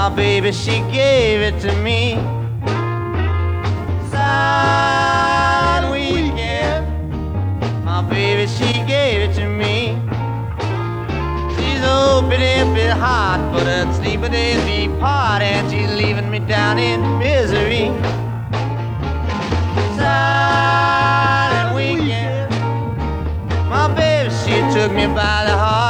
baby, she gave it to me. Silent weekend, my baby, she gave it to me. She's open if hot, but it's sleeping in deep part, and she's leaving me down in misery. Silent weekend, my baby, she took me by the heart.